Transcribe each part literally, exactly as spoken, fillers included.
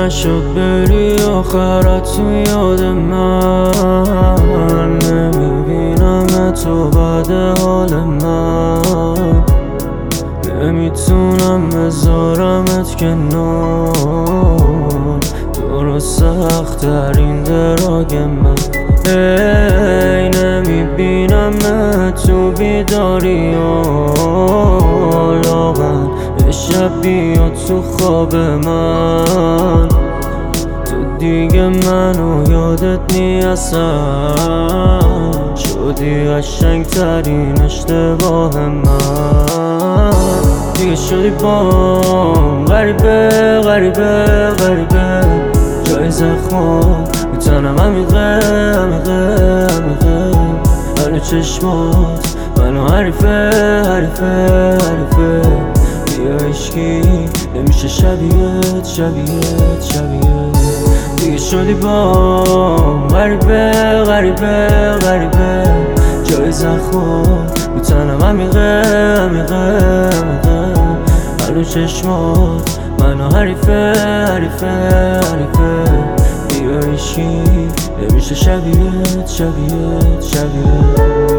نشد بری آخرت تو یاد من، نمیبینم تو بعد حال من، نمیتونم بذارمت کنار، درست سخت ترین دراگ من. ای نمیبینم تو بیداری ها، لاغن شب بیاد تو خواب من، تو دیگه منو یادت نی اصلا، شدی قشنگ ترین اشتباه من. دیگه شدی بام غریبه غریبه غریبه، جای زخمات میتنم عمیقه عمیقه عمیقه، هنو چشمات منو حریفه حریفه حریفه، بیا عشقی نمیشه شبیهت شبیهت شبیهت. دیگه شدی بام غریبه غریبه غریبه، جای زخمات میتنم عمیقه عمیقه عمیقه، هنو چشمات منو حریفه حریفه حریفه، بیا عشقی نمیشه شبیهت شبیهت شبیهت.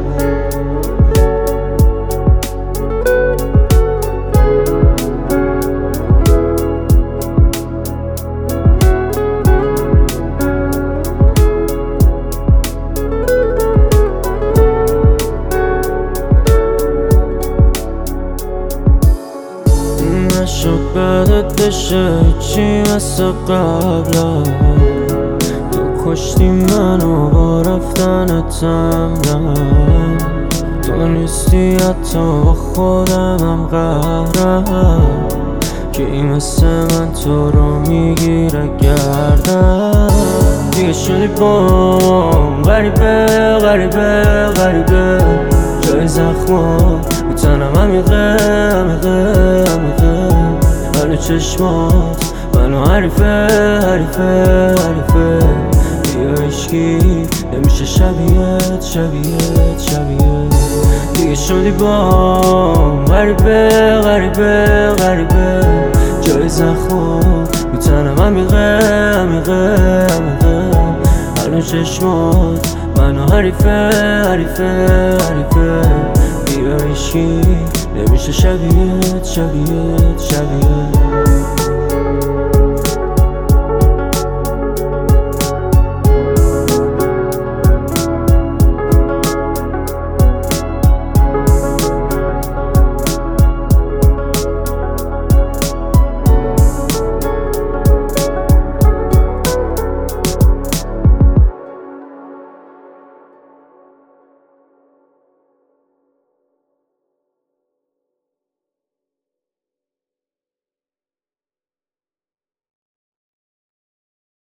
نشد بعدت بشه هیچی مثل قبلا، تو کشتی منو با رفتنتم رم، تو نیستی حتی با خودمم قهرم، کی مثل من تو رو میگیره گردم. دیگه شدی بام غریبه غریبه غریبه، جای زخمات میتنم عمیقه عمیقه عمیقه، هنو چشمات منو حریفه حریفه حریفه، بیا عشقی نمیشه شبیهت شبیهت شبیهت. دیگه شدی بام غریبه غریبه غریبه، جای زخمات میتنم عمیقه عمیقه عمیقه، هنو چشمات منو حریفه حریفه حریفه، بیا عشقی نمیشه شبیهت شبیهت شبیهت.